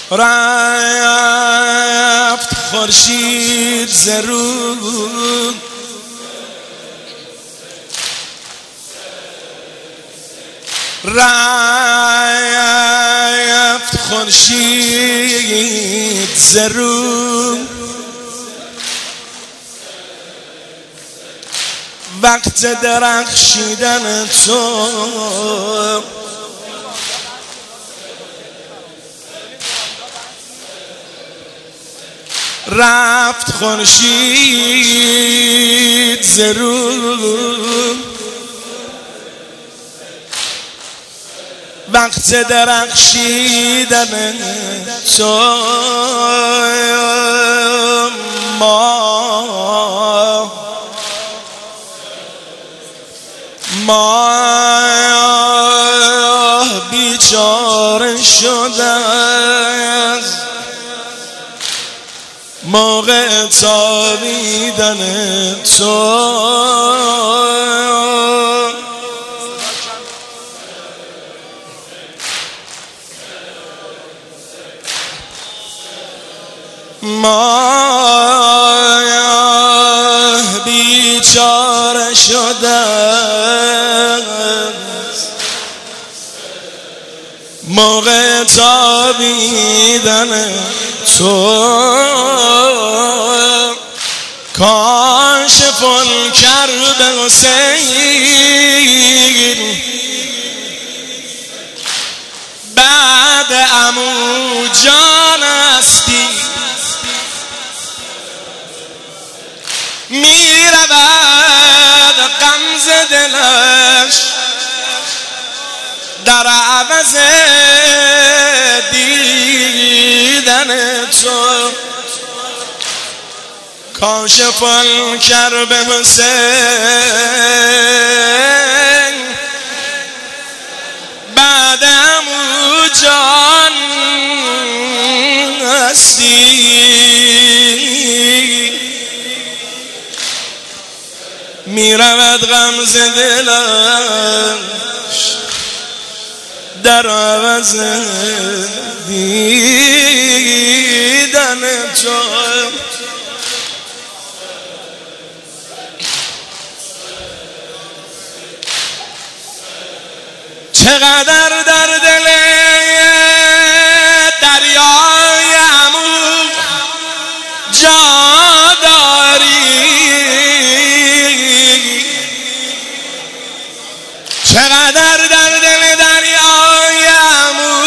رفت خورشید ز رو، رفت خورشید ز رو، وقت درخشیدن تو رفت خورشید ز رو، وقت درخشیدن تو ما بیچاره شده موقع تابیدن تو، ما بیچاره شده موقع تابیدن تو، کاشف الکرب حسین بعد عمو جان هستی، می رود غمزه دلش در عوض دیدن تو، کاشف الکرب حسین بعد عمو جان هستی، می رود غمزه دلش در عوض دیدن تو، چقدر در دل دریای عمو جا داری، چقدر در دل دریای عمو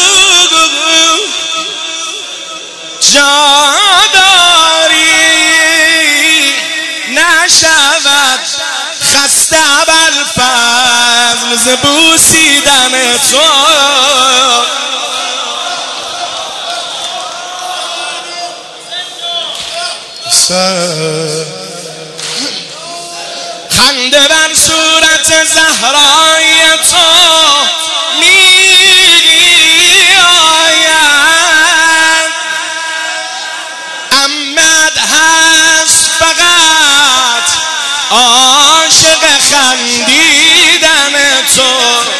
جا داری، نشود خسته ابوالفضل ز بوسیدن تو، خنده بر صورت زهرای تو می آید، امت هست فقط عاشق خندیدن تو،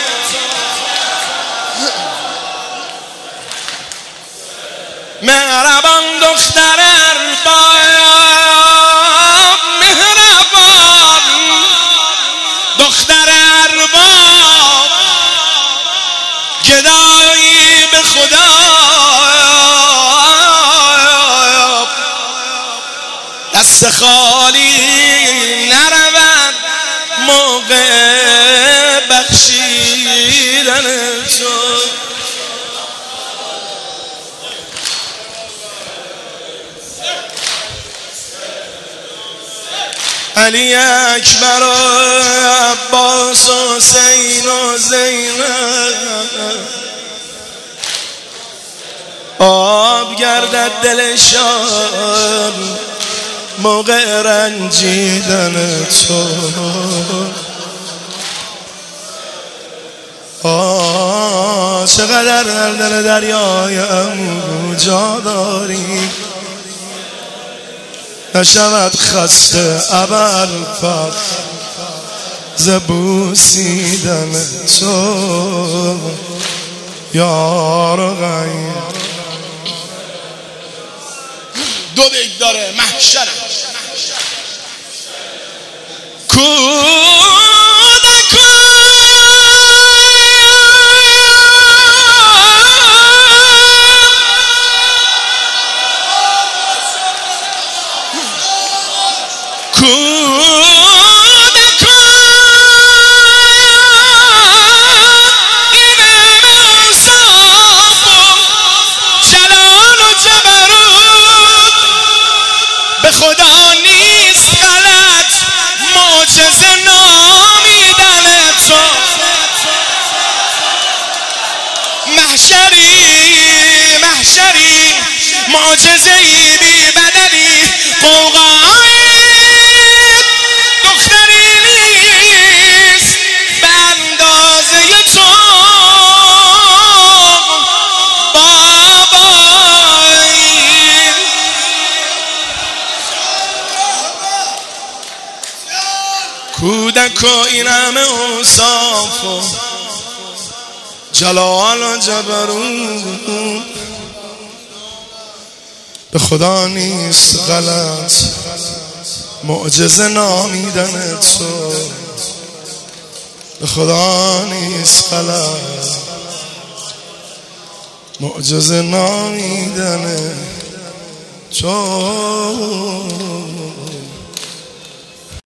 مهربان دختر ارباب، مهربان دختر ارباب، گدایی به خدا دست خالی نرود موقع بخشیدن تو، علی اکبر و عباس و حسین و زینب آب گردد دلشان موقع رنجیدن تو، چقدر در دل دریای عمو جا داری، نشود خسته ابوالفضل ز بوسیدن تو، یار غیر داره، محشر. خدا نیست غلط معجزه نامیدن تو، محشری معجزه‌ای بی بدلی، قوقای دختری نیست به اندازه تو کودک و این همه اوصاف و جلال و جبروت، به خدا نیست غلط معجزه نامیدن تو، به خدا نیست غلط معجزه نامیدن تو.